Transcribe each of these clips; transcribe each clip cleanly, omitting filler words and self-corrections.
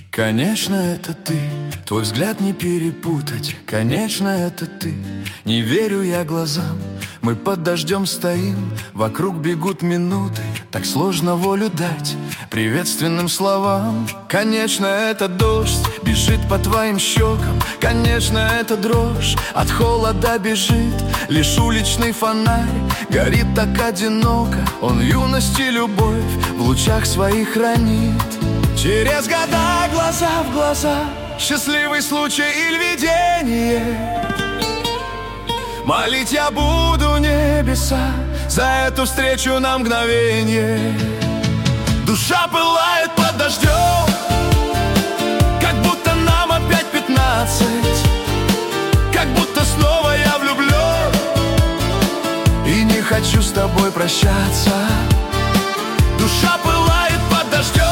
Конечно, это ты, твой взгляд не перепутать. Конечно, это ты, не верю я глазам. Мы под дождем стоим, вокруг бегут минуты. Так сложно волю дать приветственным словам. Конечно, это дождь бежит по твоим щекам. Конечно, это дрожь от холода бежит. Лишь уличный фонарь горит так одиноко. Он юность и любовь в лучах своих хранит. Через года, глаза в глаза, счастливый случай или видение. Молить я буду небеса за эту встречу на мгновение. Душа пылает под дождем, как будто нам опять 15, как будто снова я влюблен и не хочу с тобой прощаться. Душа пылает под дождем,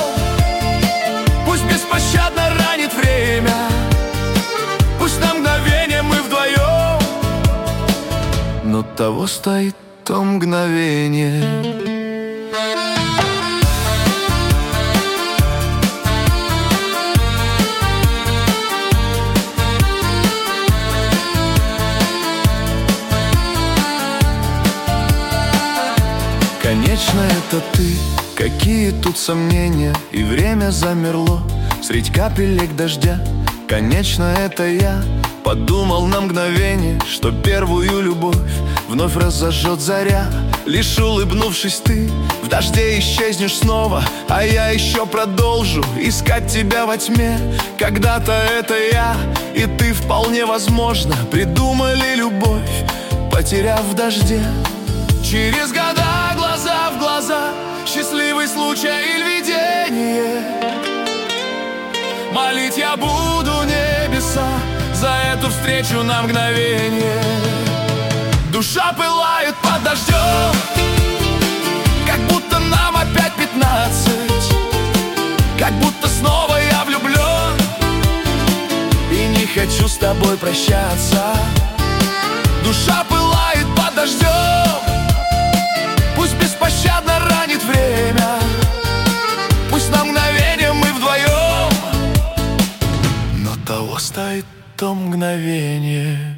беспощадно ранит время. Пусть на мгновение мы вдвоем, но того стоит то мгновение. Конечно, это ты, какие тут сомнения, и время замерло средь капелек дождя. Конечно, это я подумал на мгновение, что первую любовь вновь разожжет заря. Лишь улыбнувшись, ты в дожде исчезнешь снова, а я еще продолжу искать тебя во тьме. Когда-то это я и ты вполне возможно придумали любовь, потеряв в дожде. Через года, глаза в глаза, счастливый случай или видение. Молить я буду небеса за эту встречу на мгновение. Душа пылает под дождем, как будто нам опять 15, как будто снова я влюблен и не хочу с тобой прощаться. Душа пылает под дождем, пусть беспощадно ранит время. Пусть на мгновение мы вдвоем, но того стоит то мгновение.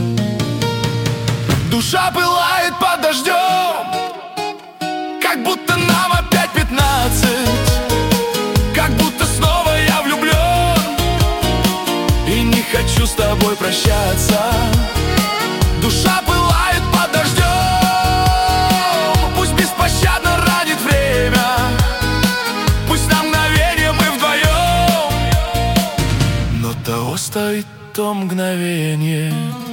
Душа пылает под дождем, как будто нам опять 15, как будто снова я влюблен и не хочу с тобой прощаться. Душа пылает под дождем, пусть беспощадно ранит время. Пусть на мгновение мы вдвоем, но того стоит то мгновение.